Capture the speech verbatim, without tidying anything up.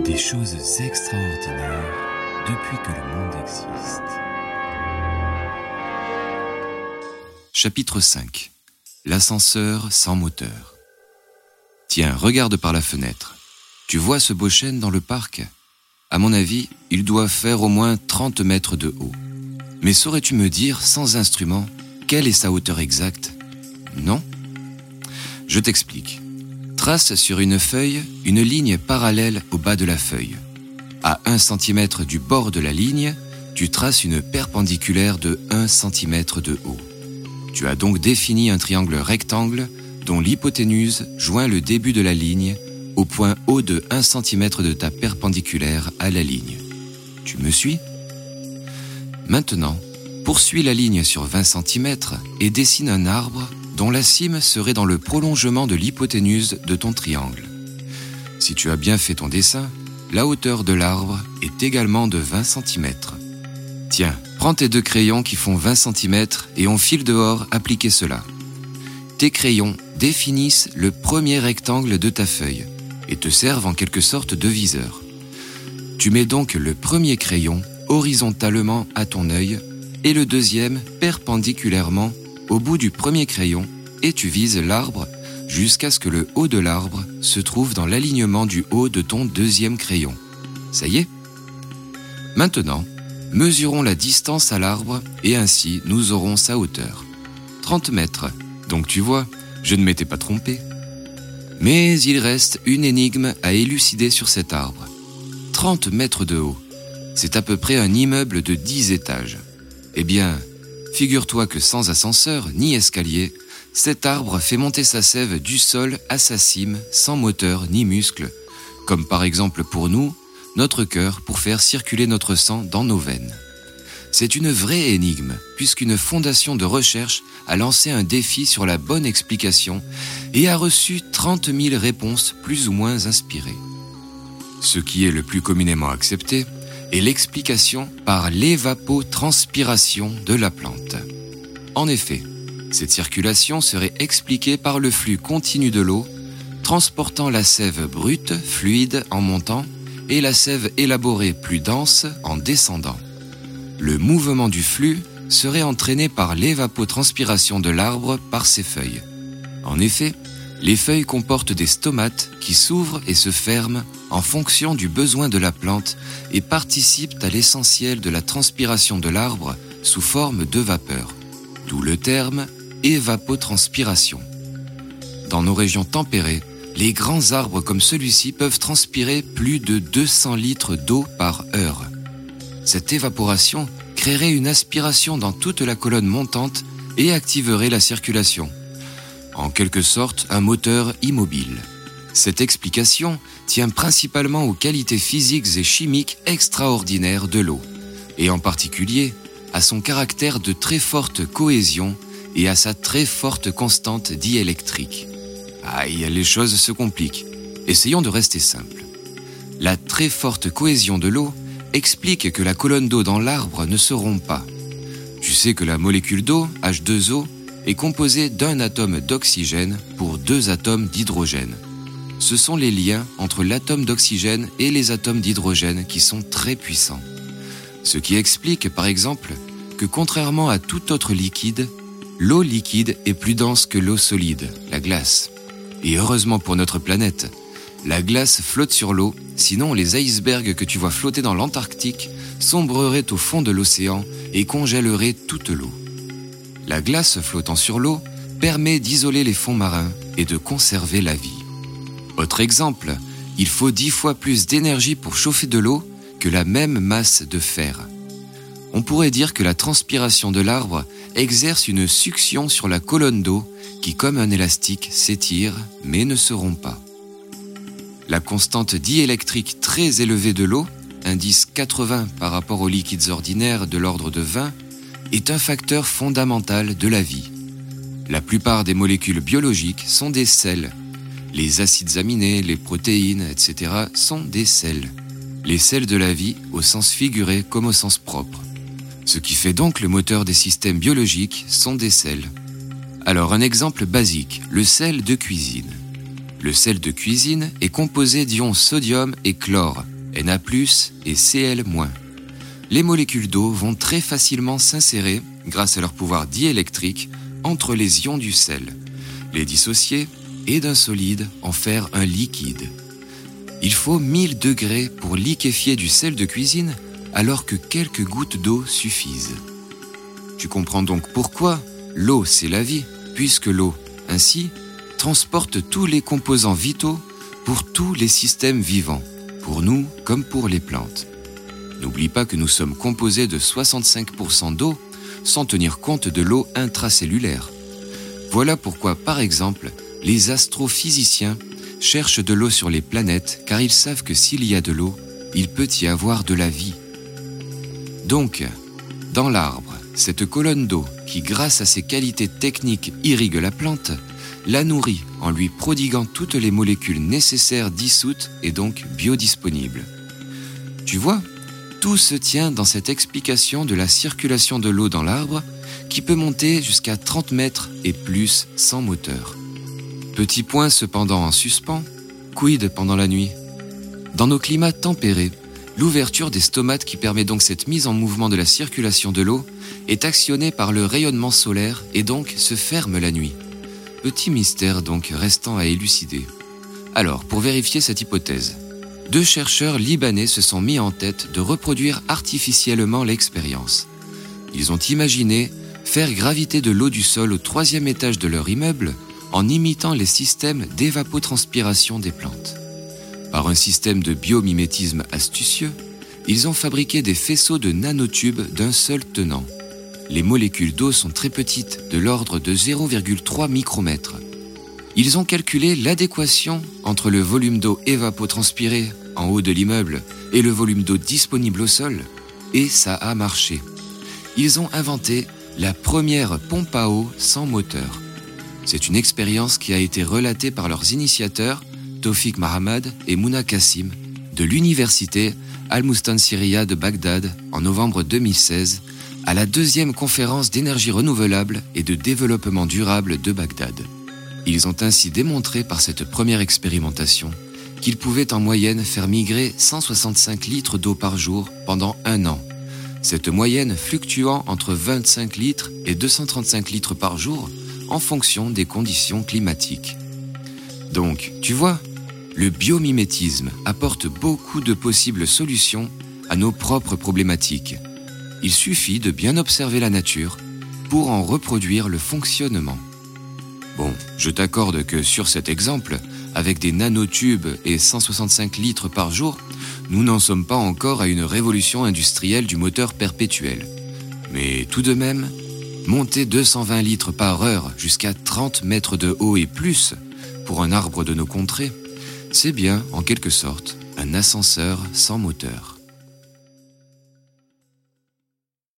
Des choses extraordinaires depuis que le monde existe. Chapitre cinq. L'ascenseur sans moteur. Tiens, regarde par la fenêtre. Tu vois ce beau chêne dans le parc ? À mon avis, il doit faire au moins trente mètres de haut. Mais saurais-tu me dire, sans instrument, quelle est sa hauteur exacte ? Non ? Je t'explique. Trace sur une feuille une ligne parallèle au bas de la feuille. À un centimètre du bord de la ligne, tu traces une perpendiculaire de un centimètre de haut. Tu as donc défini un triangle rectangle dont l'hypoténuse joint le début de la ligne au point haut de un centimètre de ta perpendiculaire à la ligne. Tu me suis ? Maintenant, poursuis la ligne sur vingt centimètres et dessine un arbre dont la cime serait dans le prolongement de l'hypoténuse de ton triangle. Si tu as bien fait ton dessin, la hauteur de l'arbre est également de vingt centimètres. Tiens, prends tes deux crayons qui font vingt centimètres et on file dehors appliquer cela. Tes crayons définissent le premier rectangle de ta feuille et te servent en quelque sorte de viseur. Tu mets donc le premier crayon horizontalement à ton œil et le deuxième perpendiculairement au bout du premier crayon et tu vises l'arbre jusqu'à ce que le haut de l'arbre se trouve dans l'alignement du haut de ton deuxième crayon. Ça y est ? Maintenant, mesurons la distance à l'arbre et ainsi nous aurons sa hauteur. trente mètres. Donc tu vois, je ne m'étais pas trompé. Mais il reste une énigme à élucider sur cet arbre. trente mètres de haut. C'est à peu près un immeuble de dix étages. Eh bien, figure-toi que sans ascenseur ni escalier, cet arbre fait monter sa sève du sol à sa cime sans moteur ni muscle, comme par exemple pour nous, notre cœur pour faire circuler notre sang dans nos veines. C'est une vraie énigme, puisqu'une fondation de recherche a lancé un défi sur la bonne explication et a reçu trente mille réponses plus ou moins inspirées. Ce qui est le plus communément accepté est l'explication par l'évapotranspiration de la plante. En effet, cette circulation serait expliquée par le flux continu de l'eau, transportant la sève brute, fluide en montant, et la sève élaborée plus dense en descendant. Le mouvement du flux serait entraîné par l'évapotranspiration de l'arbre par ses feuilles. En effet, les feuilles comportent des stomates qui s'ouvrent et se ferment en fonction du besoin de la plante et participent à l'essentiel de la transpiration de l'arbre sous forme de vapeur, d'où le terme évapotranspiration. Dans nos régions tempérées, les grands arbres comme celui-ci peuvent transpirer plus de deux cents litres d'eau par heure. Cette évaporation créerait une aspiration dans toute la colonne montante et activerait la circulation. En quelque sorte, un moteur immobile. Cette explication tient principalement aux qualités physiques et chimiques extraordinaires de l'eau, et en particulier à son caractère de très forte cohésion et à sa très forte constante diélectrique. Aïe, les choses se compliquent. Essayons de rester simples. La très forte cohésion de l'eau explique que la colonne d'eau dans l'arbre ne se rompt pas. Tu sais que la molécule d'eau, H deux O, est composée d'un atome d'oxygène pour deux atomes d'hydrogène. Ce sont les liens entre l'atome d'oxygène et les atomes d'hydrogène qui sont très puissants. Ce qui explique, par exemple, que contrairement à tout autre liquide, l'eau liquide est plus dense que l'eau solide, la glace. Et heureusement pour notre planète, la glace flotte sur l'eau, sinon les icebergs que tu vois flotter dans l'Antarctique sombreraient au fond de l'océan et congèleraient toute l'eau. La glace flottant sur l'eau permet d'isoler les fonds marins et de conserver la vie. Autre exemple, il faut dix fois plus d'énergie pour chauffer de l'eau que la même masse de fer. On pourrait dire que la transpiration de l'arbre exerce une succion sur la colonne d'eau qui, comme un élastique, s'étire mais ne se rompt pas. La constante diélectrique très élevée de l'eau, indice quatre-vingts par rapport aux liquides ordinaires de l'ordre de vingt, est un facteur fondamental de la vie. La plupart des molécules biologiques sont des sels. Les acides aminés, les protéines, et cetera sont des sels. Les sels de la vie au sens figuré comme au sens propre. Ce qui fait donc le moteur des systèmes biologiques sont des sels. Alors un exemple basique, le sel de cuisine. Le sel de cuisine est composé d'ions sodium et chlore, Na plus et Cl-. Les molécules d'eau vont très facilement s'insérer, grâce à leur pouvoir diélectrique, entre les ions du sel, les dissocier et d'un solide en faire un liquide. Il faut mille degrés pour liquéfier du sel de cuisine, alors que quelques gouttes d'eau suffisent. Tu comprends donc pourquoi l'eau c'est la vie, puisque l'eau, ainsi, transporte tous les composants vitaux pour tous les systèmes vivants, pour nous comme pour les plantes. N'oublie pas que nous sommes composés de soixante-cinq pour cent d'eau, sans tenir compte de l'eau intracellulaire. Voilà pourquoi, par exemple, les astrophysiciens cherchent de l'eau sur les planètes, car ils savent que s'il y a de l'eau, il peut y avoir de la vie. Donc, dans l'arbre, cette colonne d'eau qui, grâce à ses qualités techniques, irrigue la plante, la nourrit en lui prodiguant toutes les molécules nécessaires dissoutes et donc biodisponibles. Tu vois ? Tout se tient dans cette explication de la circulation de l'eau dans l'arbre qui peut monter jusqu'à trente mètres et plus sans moteur. Petit point cependant en suspens, quid pendant la nuit ? Dans nos climats tempérés, l'ouverture des stomates qui permet donc cette mise en mouvement de la circulation de l'eau est actionnée par le rayonnement solaire et donc se ferme la nuit. Petit mystère donc restant à élucider. Alors, pour vérifier cette hypothèse, deux chercheurs libanais se sont mis en tête de reproduire artificiellement l'expérience. Ils ont imaginé faire graviter de l'eau du sol au troisième étage de leur immeuble en imitant les systèmes d'évapotranspiration des plantes. Par un système de biomimétisme astucieux, ils ont fabriqué des faisceaux de nanotubes d'un seul tenant. Les molécules d'eau sont très petites, de l'ordre de zéro virgule trois micromètres. Ils ont calculé l'adéquation entre le volume d'eau évapotranspiré en haut de l'immeuble et le volume d'eau disponible au sol, et ça a marché. Ils ont inventé la première pompe à eau sans moteur. C'est une expérience qui a été relatée par leurs initiateurs, Tawfiq Mahamad et Mouna Kassim, de l'université Al-Mustansiriya de Bagdad en novembre deux mille seize, à la deuxième conférence d'énergie renouvelable et de développement durable de Bagdad. Ils ont ainsi démontré par cette première expérimentation qu'ils pouvaient en moyenne faire migrer cent soixante-cinq litres d'eau par jour pendant un an, cette moyenne fluctuant entre vingt-cinq litres et deux cent trente-cinq litres par jour en fonction des conditions climatiques. Donc, tu vois, le biomimétisme apporte beaucoup de possibles solutions à nos propres problématiques. Il suffit de bien observer la nature pour en reproduire le fonctionnement. Bon, je t'accorde que sur cet exemple, avec des nanotubes et cent soixante-cinq litres par jour, nous n'en sommes pas encore à une révolution industrielle du moteur perpétuel. Mais tout de même, monter deux cent vingt litres par heure jusqu'à trente mètres de haut et plus pour un arbre de nos contrées, c'est bien, en quelque sorte, un ascenseur sans moteur.